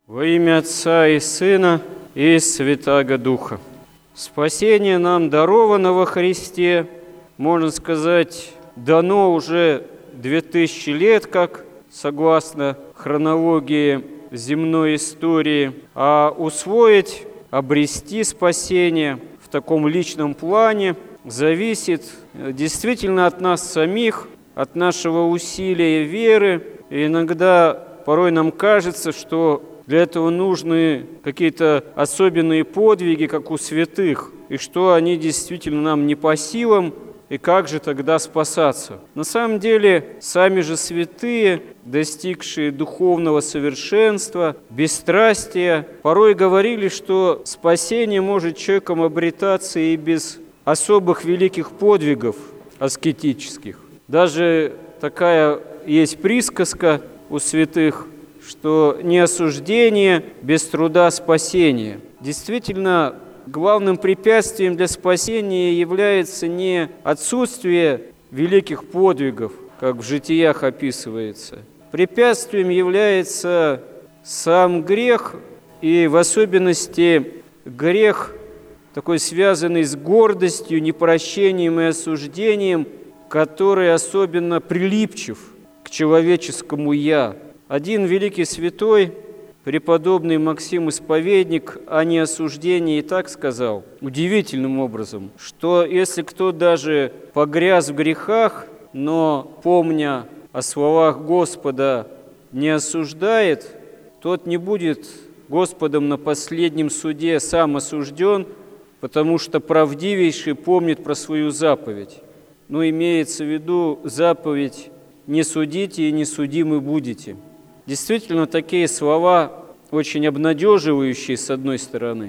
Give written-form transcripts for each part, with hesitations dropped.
Во имя Отца и Сына и Святаго Духа. Спасение нам даровано во Христе, можно сказать, дано уже 2000 лет, как согласно хронологии земной истории, а усвоить, обрести спасение в таком личном плане зависит действительно от нас самих, от нашего усилия веры. И иногда порой нам кажется, что для этого нужны какие-то особенные подвиги, как у святых, и что они действительно нам не по силам, и как же тогда спасаться? На самом деле, сами же святые, достигшие духовного совершенства, бесстрастия, порой говорили, что спасение может человеком обретаться и без особых великих подвигов аскетических. Даже такая есть присказка у святых, что не осуждение без труда спасение. Действительно, главным препятствием для спасения является не отсутствие великих подвигов, как в житиях описывается. Препятствием является сам грех, и в особенности грех, такой связанный с гордостью, непрощением и осуждением, который особенно прилипчив к человеческому «я». Один великий святой, преподобный Максим Исповедник, о неосуждении так сказал, удивительным образом, что если кто даже погряз в грехах, но, помня о словах Господа, не осуждает, тот не будет Господом на последнем суде сам осужден, потому что правдивейший помнит про свою заповедь. Но имеется в виду заповедь «Не судите и не судимы будете». Действительно, такие слова очень обнадеживающие с одной стороны,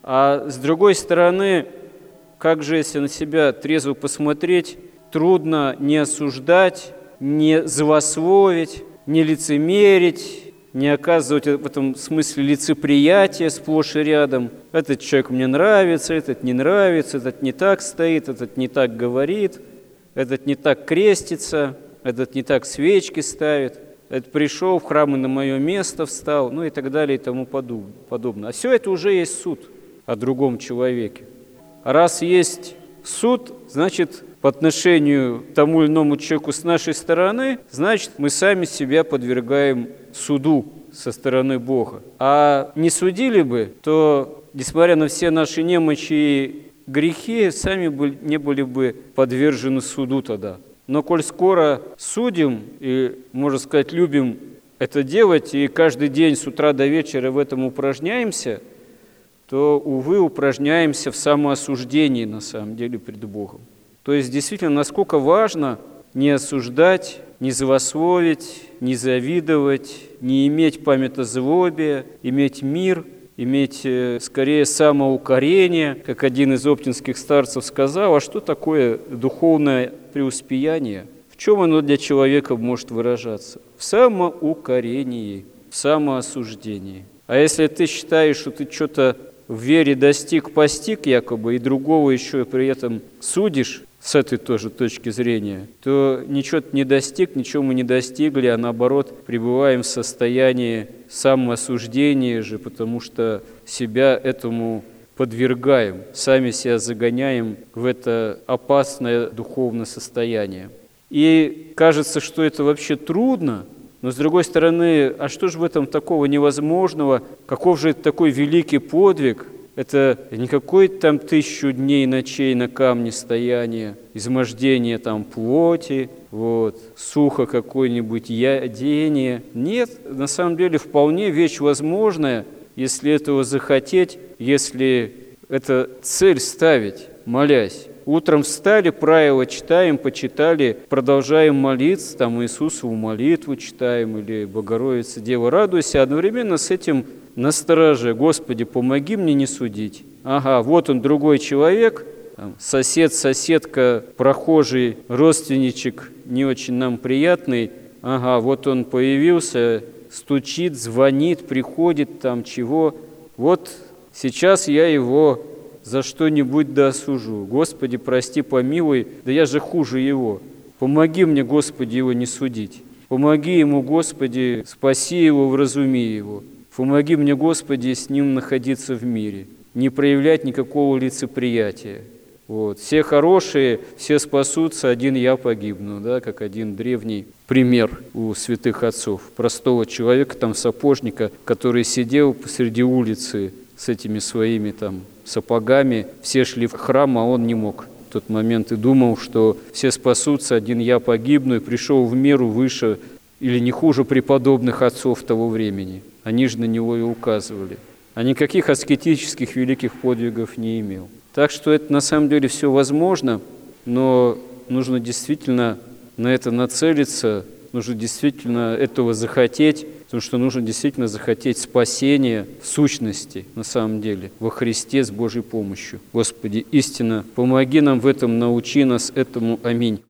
а с другой стороны, как же, если на себя трезво посмотреть, трудно не осуждать, не злословить, не лицемерить, не оказывать в этом смысле лицеприятия сплошь и рядом. Этот человек мне нравится, этот не нравится, этот не так стоит, этот не так говорит, этот не так крестится, этот не так свечки ставит. Это пришел в храм и на мое место встал, ну и так далее и тому подобное. А все это уже есть суд о другом человеке. А раз есть суд, значит, по отношению к тому или иному человеку с нашей стороны, значит, мы сами себя подвергаем суду со стороны Бога. А не судили бы, то, несмотря на все наши немочи и грехи, сами не были бы подвержены суду тогда. Но коль скоро судим и, можно сказать, любим это делать, и каждый день с утра до вечера в этом упражняемся, то, увы, упражняемся в самоосуждении, на самом деле, пред Богом. То есть, действительно, насколько важно не осуждать, не злословить, не завидовать, не иметь памятозлобия, иметь мир, иметь, скорее, самоукорение, как один из оптинских старцев сказал, а что такое духовное преуспеяние? В чем оно для человека может выражаться? В самоукорении, в самоосуждении. А если ты считаешь, что ты что-то в вере постиг якобы, и другого еще при этом судишь, с этой тоже точки зрения, то ничего ты не достиг, ничего мы не достигли, а наоборот пребываем в состоянии самоосуждения же, потому что себя этому подвергаем, сами себя загоняем в это опасное духовное состояние. И кажется, что это вообще трудно, но с другой стороны, а что же в этом такого невозможного? Каков же это такой великий подвиг? Это не какой-то там 1000 дней и ночей на камне стояния, измождение там плоти, сухо какое-нибудь ядение. Нет, на самом деле вполне вещь возможная, если этого захотеть, если это цель ставить, молясь. Утром встали, правила читаем, почитали, продолжаем молиться, там Иисусову молитву читаем или Богородица, Дева, радуйся, одновременно с этим на страже: Господи, помоги мне не судить. Ага, вот он другой человек, сосед, соседка, прохожий, родственничек, не очень нам приятный. Ага, вот он появился, стучит, звонит, приходит там чего. Вот сейчас я его за что-нибудь досужу. Господи, прости, помилуй, да я же хуже его. Помоги мне, Господи, его не судить. Помоги ему, Господи, спаси его, вразуми его. Помоги мне, Господи, с ним находиться в мире, не проявлять никакого лицеприятия. Вот. Все хорошие, все спасутся, один я погибну, да, как один древний пример у святых отцов. Простого человека, там, сапожника, который сидел посреди улицы с этими своими там сапогами, все шли в храм, а он не мог в тот момент и думал, что все спасутся, один я погибну, и пришел в меру выше или не хуже преподобных отцов того времени. Они же на него и указывали. А никаких аскетических великих подвигов не имел. Так что это на самом деле все возможно, но нужно действительно на это нацелиться, нужно действительно этого захотеть, потому что нужно действительно захотеть спасения в сущности, на самом деле, во Христе с Божьей помощью. Господи, истинно, помоги нам в этом, научи нас этому. Аминь.